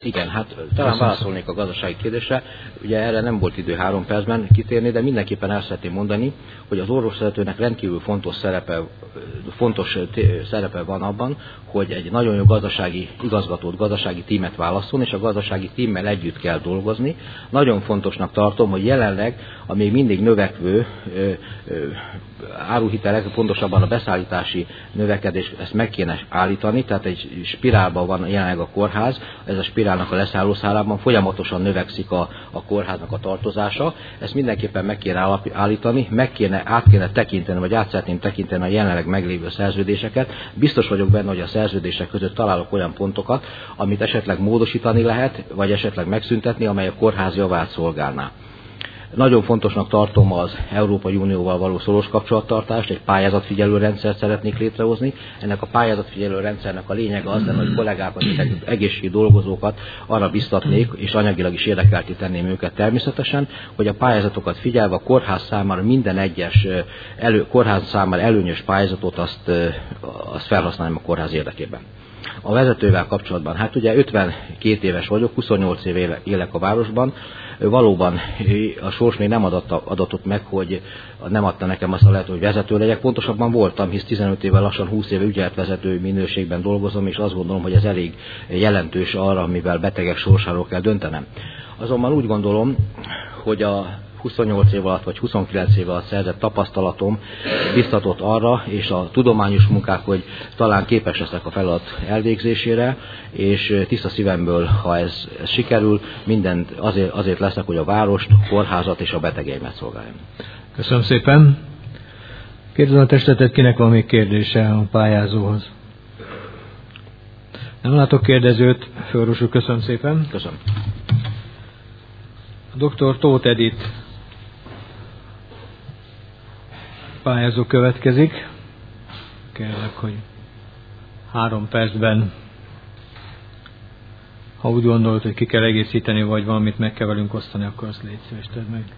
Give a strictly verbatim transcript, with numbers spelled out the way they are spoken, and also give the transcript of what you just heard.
Igen, hát talán válaszolnék a gazdasági kérdésre. Ugye erre nem volt idő három percben kitérni, de mindenképpen el szeretném mondani, hogy az orvosvezetőnek rendkívül fontos szerepe, fontos szerepe van abban, hogy egy nagyon jó gazdasági igazgatót, gazdasági tímet válasszon, és a gazdasági tímmel együtt kell dolgozni. Nagyon fontosnak tartom, hogy jelenleg a még mindig növekvő ö, ö, áruhitelek, pontosabban a beszállítási növekedés, ezt meg kéne állítani, tehát egy spirálban van jelenleg a kórház, ez a spirálnak a leszállószálában folyamatosan növekszik a, a kórháznak a tartozása, ezt mindenképpen meg kéne állítani, meg kéne, át kéne tekinteni, vagy át szeretném tekinteni a jelenleg meglévő szerződéseket. Biztos vagyok benne, hogy a szerződések között találok olyan pontokat, amit esetleg módosítani lehet, vagy esetleg megszüntetni, amely a kórház javát szolgálná. Nagyon fontosnak tartom az Európai Unióval való szoros kapcsolattartást, egy pályázatfigyelő rendszert szeretnék létrehozni. Ennek a pályázatfigyelő rendszernek a lényege az lenne, hogy kollégákat és egészségügyi dolgozókat arra biztatnék, és anyagilag is érdekelté tenném őket természetesen, hogy a pályázatokat figyelve a kórház számára minden egyes elő, kórház számára előnyös pályázatot azt, azt felhasználom a kórház érdekében. A vezetővel kapcsolatban, hát ugye ötvenkét éves vagyok, huszonnyolc éve élek a városban, valóban a sors még nem adatta, adatott meg, hogy nem adta nekem azt a lehetőséget, hogy vezető legyek. Pontosabban voltam, hisz tizenöt éve, lassan húsz éve ügyeletvezető minőségben dolgozom, és azt gondolom, hogy ez elég jelentős arra, mivel betegek sorsáról kell döntenem. Azonban úgy gondolom, hogy a huszonnyolc év alatt, vagy huszonkilenc év alatt szerzett tapasztalatom biztatott arra, és a tudományos munkák, hogy talán képes leszek a feladat elvégzésére, és tiszta szívemből, ha ez, ez sikerül, mindent azért, azért leszek, hogy a várost, a kórházat és a betegeimet szolgáljam. Köszönöm szépen. Kérdezem a testetet, kinek van még kérdése a pályázóhoz? Nem látok kérdezőt. Főorvos úr, köszönöm szépen. Köszönöm. A doktor Tóth Edit pályázó következik. Kérlek, hogy három percben, ha úgy gondolod, hogy ki kell egészíteni, vagy valamit meg kell velünk osztani, akkor azt légy szíves, tedd meg.